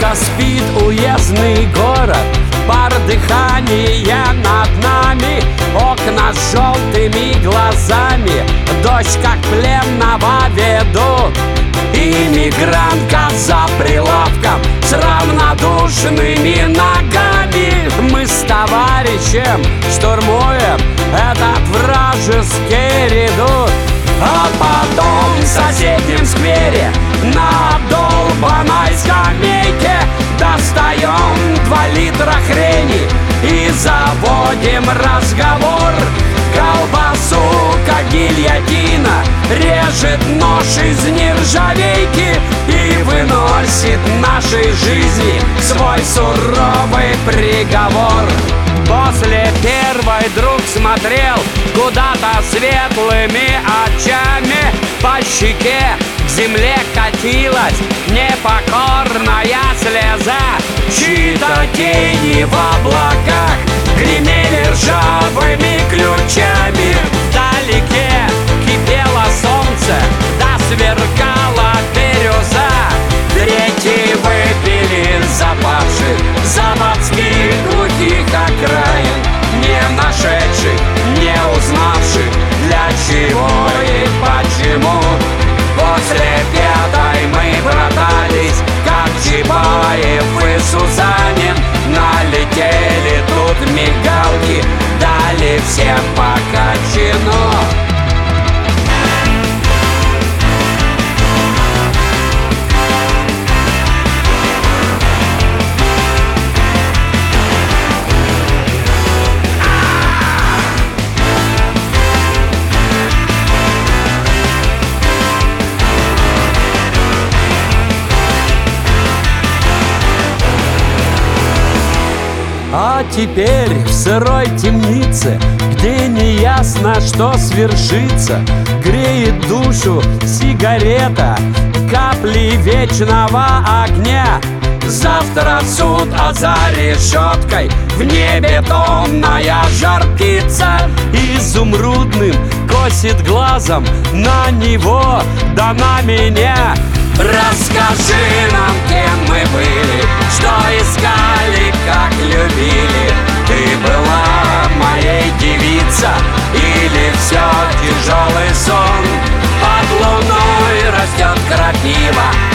Тихо спит уездный город, пар дыхания над нами, окна с желтыми глазами, дождь как пленного ведут. Иммигрантка за прилавком с равнодушными ногами. Мы с товарищем штурмуем этот вражеский редут. А потом в соседнем сквере на обдолбанной скамейке достаем 2 литра хрени и заводим разговор. Колбасу, как гильотина, режет нож из нержавейки и выносит нашей жизни свой суровый приговор. После первой друг смотрел куда-то светлыми очами, по щеке к земле катилась непокорная слеза. Чьи-то тени в облаках гремели ржавыми ключами. Вдалеке кипело солнце, да сверкала бирюза. Третьи выпили запавших заводских глухих окраин, не нашедших, не узнавших, для чего и почему. После 5-й мы братались, как Чапаев и Сусанин. Налетели тут мигалки, дали всем по качану. А теперь в сырой темнице, где неясно, что свершится, греет душу сигарета, капли вечного огня. Завтра суд, а за решеткой в небе томная жар птица. Изумрудным косит глазом на него, да на меня. Расскажи нам, кем мы были, что искали, как любили. Ты была моей девица или все тяжелый сон? Под луной растет крапива,